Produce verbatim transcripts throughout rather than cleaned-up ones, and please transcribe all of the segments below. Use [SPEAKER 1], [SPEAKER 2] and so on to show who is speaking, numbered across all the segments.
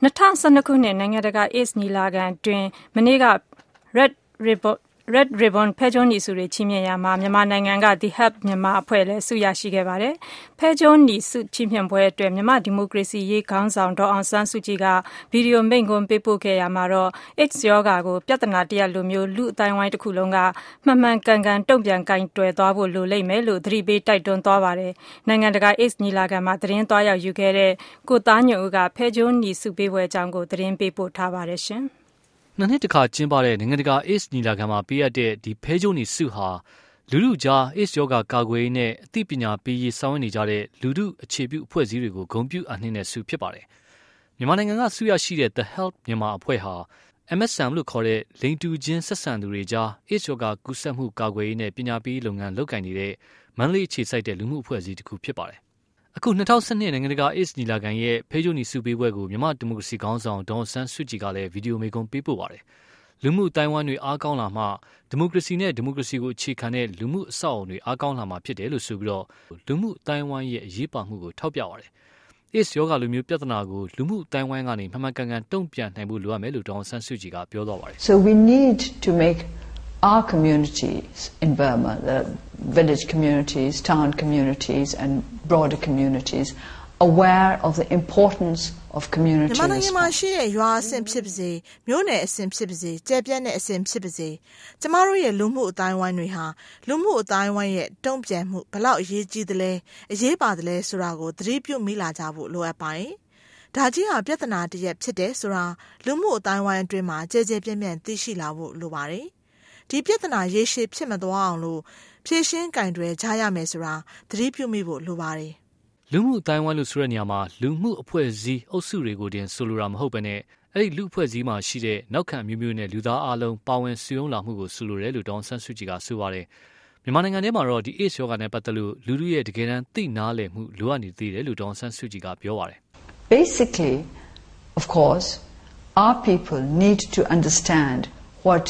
[SPEAKER 1] 2012ခုနှစ်နိုင်ငံတကာ AIDS ညီလာခံတွင်မနေ့က Red Ribbon Red Ribbon ဖဲကြိုးနီဆုတွေချီးမြှင့်ရာမှာမြန်မာနိုင်ငံက The Help မြန်မာအဖွဲ့လည်းဆုရရှိခဲ့ပါတယ်။ဖဲကြိုးနီဆုချီးမြှင့်ပွဲအတွက်မြန်မာဒီမိုကရေစီရေးခေါင်းဆောင်ဒေါ်အောင်ဆန်းစုကြည်ကဗီဒီယိုမိန့်ခွန်းပေးပို့ခဲ့ရာမှာတော့ AIDS ရောဂါကိုပြဿနာတရပ်လိုမျိုးလူအတိုင်းဝိုင်းတစ်ခုလုံးကမှန်မှန်ကန်ကန်တုံ့ပြန်ကင်တွယ်သွားဖို့လိုလိမ့်မယ်လို့သတိပေးတိုက်တွန်းသွားပါတယ်။နိုင်ငံတကာ AIDS ညီလာခံမှာသတင်းသွားရောက်ယူခဲ့တဲ့ကိုသားညွန့်ဦးကဖဲကြိုးနီဆုပေးပွဲအကြောင်းကိုသတင်းပေးပို့ထားပါတယ်ရှင်။
[SPEAKER 2] နှစ်နှစ်တခါကျင်းပတဲ့နိုင်ငံတကာ AIDS ညီလာခံမှာပေးအပ်တဲ့ဒီဖဲကြိုးနီဆုဟာလူထုကြား AIDS ရောဂါကာကွယ်ရေးနဲ့အသိပညာပေးရေးဆောင်ရွက်နေကြတဲ့လူထုအခြေပြုအဖွဲ့အစည်းတွေကိုဂုဏ်ပြုအပ်နှင်းတဲ့ဆုဖြစ်ပါတယ်။မြန်မာနိုင်ငံကဆုရရှိတဲ့ The Help မြန်မာအဖွဲ့ဟာ M S M လို့ခေါ်တဲ့လိင်တူချင်းဆက်ဆံသူတွေကြား AIDS ရောဂါကူးစက်မှုကာကွယ်ရေးနဲ့ပညာပေးလုပ်ငန်းလုပ်ကိုင်နေတဲ့မန္တလေးအခြေစိုက်တဲ့လူမှုအဖွဲ့အစည်းတစ်ခုဖြစ်ပါတယ်။အခု၂၀၁၂နိုင်ငံတကာ AIDS ညီလာခံရဲ့ဖဲကြိုးနီဆုပေးပွဲကိုမြန်မာဒီမိုကရေစီခေါင်းဆောင်ဒေါ်အောင်ဆန်းစုကြည်ကလည်းဗီဒီယိုမိန့်ခွန်းပေးပို့ပါတယ်။လူမှုအတိုင်းအဝိုင်းတွေအားကောင်းလာမှဒီမိုကရေစီနဲ့ဒီမိုကရေစီကိုအခြေခံတဲ့လူမှုအဆောက်အအုံတွေအားကောင်းလာမှာဖြစ်တယ်လို့ဆိုပြီးတော့လူမှုအတိုင်းအဝိုင်းရဲ့အရေးပါမှုကိုထောက်ပြပါတယ်။ AIDS ရောဂါလိုမျိုးပြဿနာကိုလူမှုအတိုင်းအဝိုင်းကနေမှန်မှန်ကန်ကန်တုံ့ပြန်နိုင်ဖို့လိုအပ်မယ်လို့ဒေါ်အောင်ဆန်းစုကြည်ကပြောသွားပါတယ်။
[SPEAKER 3] So we need to make our communities in Burma, the village communities, town communities and broader communities aware of the importance of community response.
[SPEAKER 4] မြန်မာနိုင်ငံမှာရှိတဲ့ရွာအဆင့်ဖြစ်ပါစေမြို့နယ်အဆင့်ဖြစ်ပါစေကျယ်ပြန့်တဲ့အဆင့်ဖြစ်ပါစေကျမတို့ရဲ့လူမှုအတိုင်းဝိုင်းတွေဟာလူမှုအတိုင်းဝိုင်းရဲ့တုံ့ပြန်မှုဘလောက်အရေးကြီးသလဲအရေးပါတယ်လဲဆိုတာကိုသတိပြုမိလာကြဖို့လိုအပ်ပါတယ်။ဒါကြီးဟာပြဿနာတစ်ရပ်ဖြစ်တယ်ဆိုတာလူမှုအတိုင်းဝိုင်းအတွင်းမှာကြည်ကြဲပြန့်ပြန့်သိရှိလာဖို့လိုပါတယ်။ဒီပြဿနာရေရှည်ဖြစ်မသွားအောင်လို့ဖြည့်ရှင်းကင်တွယ်ကြရမယ်ဆိုတာသတိပြုမိဖို့လိုပါတယ်
[SPEAKER 2] လူမှုအတိုင်းဝိုင်းလို့ဆိုတဲ့နေရာမှာလူမှုအဖွဲ့အစည်းအုပ်စုတွေကိုတင်ဆိုလိုတာမဟုတ်ဘဲနဲ့အဲ့ဒီလူအဖွဲ့အစည်းမှာရှိတဲ့နောက်ခံမျိုးမျိုးနဲ့လူသားအလုံးပါဝင်စုံလာမှုကိုဆိုလိုတယ်လို့ဒေါ်ဆန်းစုကြည်ကဆိုပါတယ်မြန်မာနိုင်ငံထဲမှာတော့ဒီ AIDS ရောဂါနဲ့ပတ်သက်လို့လူလူရဲ့တကယ်တမ်းသိနားလည်မှုလိုအပ်နေသေးတယ်လို့ဒေါ်ဆန်းစုကြည်ကပြောပါတယ်
[SPEAKER 3] Basically, of course, our people need to understand what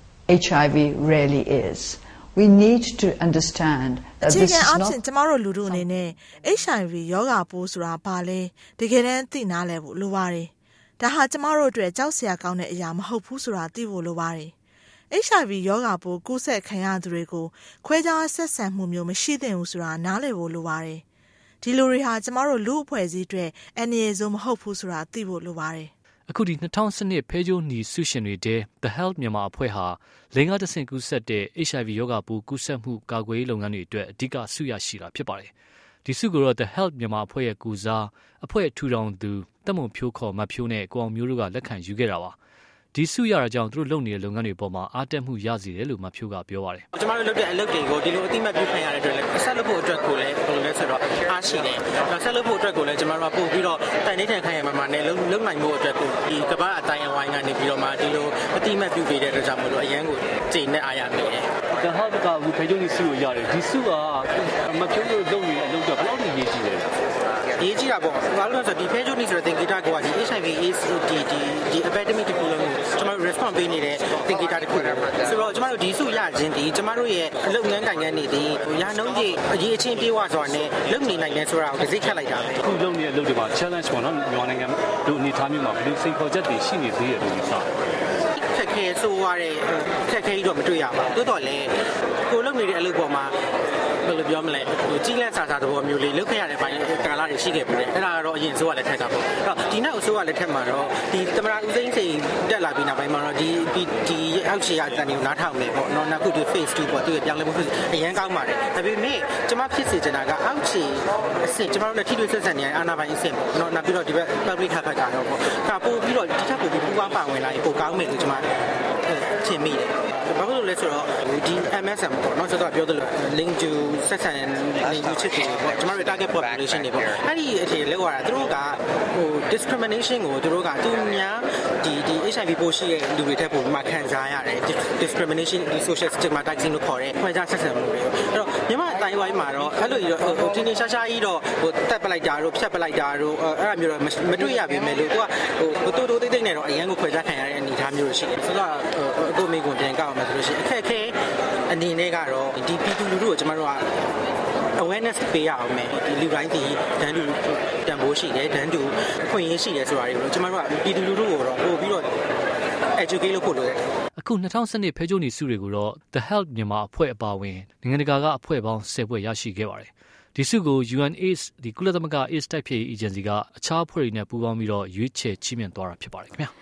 [SPEAKER 3] H I V really is.We need to understand that this is not
[SPEAKER 4] ကျမတို့လူထုအနေနဲ့ H I V ရောဂါပိုးဆိုတာဘာလဲတကယ်တမ်းသိနားလည်ဖို့လိုပါတယ်။ဒါဟာကျမတို့အတွက်ကြောက်စရာကောင်းတဲ့အရာမဟုတ်ဘူးဆိုတာသိဖို့လိုပါတယ်။ H I V ရောဂါပိုးကူးစက်ခံရသူတွေကိုခွဲခြားဆက်ဆံမှုမျိုးမရှိသင့်ဘူးဆိုတာနားလည်ဖို့လိုပါတယ်။ဒီလူတွေဟာကျမတို့လူအဖွဲ့အစည်းအတွက်အန္တရာယ်ဆုံးမဟုတ်ဘူးဆိုတာသိဖို့လိုပါတယ်။
[SPEAKER 2] အခုဒီ၂၀၁၂ဖဲကြိုးနီဆုရှင်တွေတဲ The Help မြန်မာအဖွဲ့ဟာလိင်ကတဆင့်ကူးစက်တဲ့ H I V ရောဂါပိုးကူးစက်မှုကာကွယ်ရေးလုပ်ငန်းတွေအတွက်အဓိကဆုရရှိတာဖြစ်ပါတယ်။ဒီဆုကိုတော့ The Help မြန်မာအဖွဲ့ရဲ့ကူစားအဖွဲ့ထူထောင်သူတက်မုံဖြိုးခေါ်မဖြိုးနဲ့ကိုအောင်မျိုးတို့ကလက်ခံယူခဲ့တာပါ။ဒီဆုရတာကြောင့်သူတို့လုပ်နေတဲ့လုပ်ငန်းတွေပေါ်မှာအားတက်မှုရစေတယ်လို့မဖြိုးကပြောပါတယ်
[SPEAKER 5] ။ကျွန်တော်တို့လုပ်တဲ့အလုပ်တွေကိုဒီလိုအတိမတ်ပြုခံရတဲ့အတွက်လည်းဆက်လုပ်ဖို့အတွက်ကိုလည်းဘယ်လိုလဲဆိုတော့အားရှိတယ်။ဆက်လုပ်ဖို့အတွက်ကိုလည်းကျွန်တော်တို့ပို့ပြီးတော့တိုင်နေထိုင်ခိုင်းရမှာမှာနဲ့လုံလုံနိုင်မှုအတွက်ကိုဒီကမ္ဘာအတိုင်းအဝိုင်းကနေပြီးတော့မှဒီလိုအတိမတ်ပြုပေးတဲ့အတွက်ကြောင့်မလို့အရန်ကိုကြိမ်နဲ့အားရမိတယ်
[SPEAKER 2] ။ The Help ကဘူးဖေးကျုံးဆုကိုရတယ်ဒီဆုကမဖြိုးလို့လုပ်နေတဲ့အလုပ်တော့ဘယ်လောက်ကြီးရေးကြည့်လဲ
[SPEAKER 5] ။ရေးကြည့်တာပေါ့။ဘာလို့လဲဆိုတော့ဒီဖေးကျုံးဆိုတဲ့သင်္ကေတကဒီ H I V AIDS ဒီဒီဒီ epidemic တခုလုံးကိုကျွန်တော် response ပေးနေတဲ့သင်္ကေတတစ်ခုဆိုတော့ကျွန်တော်တို့ဒီဆုရခြင်းဒီကျွန်တော်တို့ရဲ့အလုပ်ငန်းတိုင်းကနေဒီရာနှုန်းကြီးအရေးအချင်းပြေးဝစွာနဲ့လုပ်နေနိုင်တယ်ဆိုတာကိုသိခက်လိုက်တာပဲ
[SPEAKER 2] အခုလုပ်နေတဲ့အလုပ်တွေမှာ challenge ပေါ့နော်မြန်မာနိုင်ငံတို့အနေထားမျိုးမှာဘယ်လိုစိန်ခေါ်ချက်တွေရှိနေသေးတယ်လို့ယူဆ
[SPEAKER 5] ခက်ခဲဆိုးရတဲ့ခက်ခဲကြီးတော့မတွေ့ရပါဘူးတိုးတော့လည်းကိုလုပ်နေတဲ့အလုပ်ပေါ်မှာဘယ်လိုပြောမလဲဟိုကြီးလက်စာစာသဘောမျိုးလေးလုပ်ခဲ့ရတဲ့ဘိုင်းကာလာတွေရှိခဲ့ပြီလေအဲ့ဒါကတော့အရင်ဆိုးရတဲ့ထက်ကပေါ့အဲ့တော့ဒီနောက်ဆိုးရတဲ့ထက်မှာတော့ဒီသမရာဦးသိန်းစိန်တက်လာပြီးနောက်ပိုင်းမှာတော့ဒီဒီအောက်ခြေအတန်တွေကိုနားထောင်နေပေါ့နော်နောက်ခုဒီ phase two ပေါ့သူရဲ့ပြောင်းလဲမှုအရင်ကောင်းပါတယ်ဒါပေမဲ့ကျွန်မဖြစ်စေချင်တာကအောက်ခြေအဆင့်ကျွန်တော်တို့လည်းထိတွေ့ဆက်ဆံနေရအာနာပိုင်းအဆင့်ပေါ့နော်နောက်ပြီးတော့ဒီဘက် public health ကတော့ပေါ့ဒါပို့ပြီးတော့ဒီထက်ပိုပြီးပူပေါင်းပါဝင်လာရင်ပိုကောင်းမယ်လို့ကျွန်မထင်မိတယ်ဘာလို့လဲဆိုတော့ဒီ M S M ပေါ့နော်ဆိုတော့ပြောသလို link to ဆက်ဆံနေယူချစ်တယ်ပေါ့ကျွန်တော်တို့ target population တွေပေါ့အဲ့ဒီအခြေလောက်ရတာသူတို့ကဟို discrimination ကိုသူတို့ကသူများဒီဒီ H I V ပိုးရှိတဲ့လူတွေထက်ပိုပြီးမှခံစားရတယ် discrimination ဒီ social stigmatizing လို့ခေါ်တဲ့ခွဲခြားဆက်ဆံမှုတွေအဲ့တော့မြန်မာအတိုင်းဝိုင်းမှာတော့အဲ့လိုဟိုတင်းတင်းရှားရှားကြီးတော့ဟိုတက်ပလိုက်တာတို့ဖြတ်ပလိုက်တာတို့အဲ့ဒါမျိုးတော့မတွေ့ရပါမယ်လို့သူကဟိုတိုးတိုးတိတ်တိတ်နဲ့တော့အရန်ကိုခွဲခြားခံရတဲ့အနေအထားမျိုးရှိတယ်ဆိုတော့အကိုမိကိုပြန်ကောက်အောင်မယ်ဆိုလို့ရှိရင်အခက်အခဲအနေနဲ့ကတော့ဒီပြည်သူလူထုကိုကျွန်တော်တို့က awareness ပေးရအောင်မယ်ဒီလူတိုင်းဒီတန်းတူတန်ဖိုးရှိတယ်တန်းတူအခွင့်အရေးရှိတယ်ဆိုတာတွေကိုကျွန်တော်တို့ကပြည်သူလူထုကိုတော့ပို့ပြီးတော့ educate လုပ်ဖို့လိုတယ်
[SPEAKER 2] အခု၂၀၁၂ဖဲကြိုးနီစုတွေကိုတော့ The Help မြန်မာအဖွဲ့အပါအဝင်နိုင်ငံတကာကအဖွဲ့ပေါင်း၁၀ဖွဲ့ရရှိခဲ့ပါတယ်ဒီစုကို ယူအန် AIDS ဒီကုလသမဂ္ဂ AIDS တိုက်ဖျက်ရေးအေဂျင်စီကအခြားအဖွဲ့တွေနဲ့ပူးပေါင်းပြီးတော့ရွေးချယ်ချီးမြှင့်သွားတာဖြစ်ပါတယ်ခင်ဗျာ